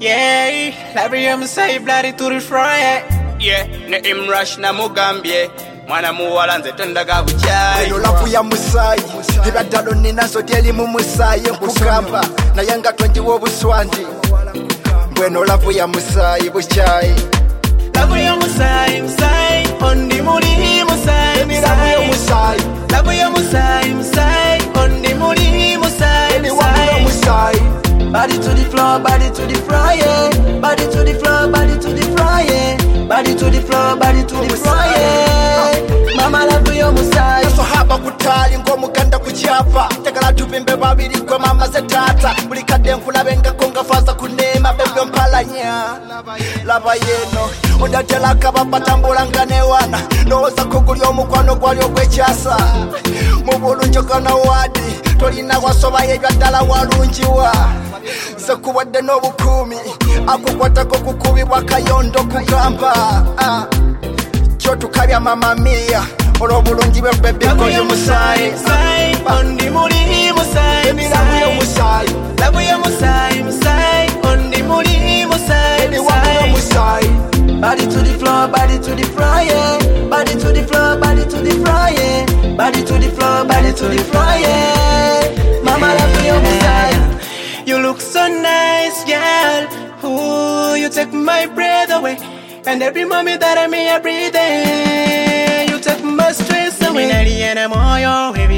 Yeah, Labrium say bloody to the fry. Yeah, ne imrush na mugambye. Mwana muwalanze tondaga buchai. Eno lafu ya musai Ibadalo ninazo dieli mumusai Nkugamba na yanga 20 wobuswandi Bueno lafu ya musai buchai. Lafu ya musai, musai Ondi muri musai, Lafu ya musai. Lafu ya musai, musai Ondi muri musai, musai. Body to the floor, body to the floor, yeah. Body to the floor, body to the floor, yeah. Body to the floor, body to the floor, yeah. Mama lafu ya musai. Yaso haba kutali ngomuganda kuchapa Tegala tupimbe babiri kwa mama zetata Ulikade nkulabenga konga faza kunema Bebyo mpalanya Laba yeno Undatela kaba patambula nganewana Noza kuguli omukwano gwali ogwechasa Mubulu njokana wadi Tolina wasoba yejwa dala walunjiwa Sekuwade no bukumi Akukwata kukubi wakayondo kugamba Chotu kabya mama mia Olo bulungi bwe bebe koyo musai. Ondi muri musai. Lafu ya musai. Lafu ya musai, musai Ondi muri musai, musai. Body to the floor, body to the floor, yeah. Body to the floor, body to the floor, yeah. Body to the floor, body to the floor, yeah. Mama lafu ya musai. You look so nice, girl. Ooh, you take my breath away. And every moment that I'm here breathing, you take my stress away. Minaliana moyo every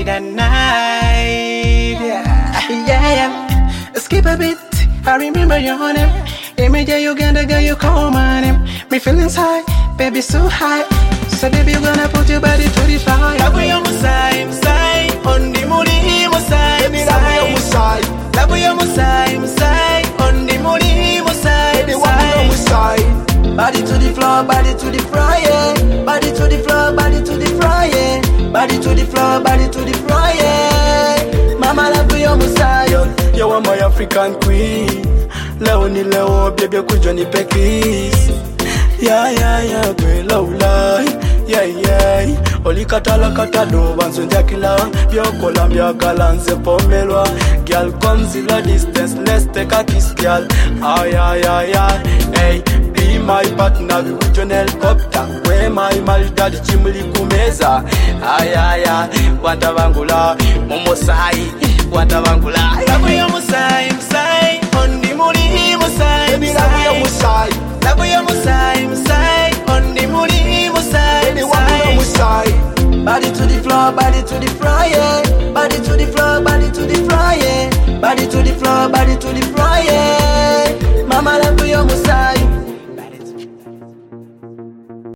night. Yeah. Skip a bit, I remember your name. Image Uganda girl, you call my name. Me feelings high, baby so high. So baby you gonna put your body to the fire. Lafu ya musai, musai Ondi muri musai, Lafu ya musai. Lafu ya musai, musai Ondi muri musai, musai. Body to the floor, body to the floor, yeah. Body to the floor, body to the floor, yeah. Body to the floor, body to the floor, yeah. Mama lafu ya musai. You are my African queen. Leo ni leo, baby kujo ni pekis. Yeah, girl, laula. Yeah. Olikatala katalo, banzunja kila. Biokola mbiakala nze pomelwa. Girl, come zilla distance, let's take a kiss, girl. Yeah. Hey. Be my partner, we with your helicopter. Where my daddy chimuli kumeza. Aya, watavangula, momosai, watavangula. Lafu ya musai, musai Ondi muri musai, Lafu ya musai. Lafu ya musai, musai Ondi muri musai, musai. Body to the floor, body to the floor, yeah. Body to the floor, body to the floor, yeah. Body to the floor, body to the floor, yeah. Mama lafu ya musai.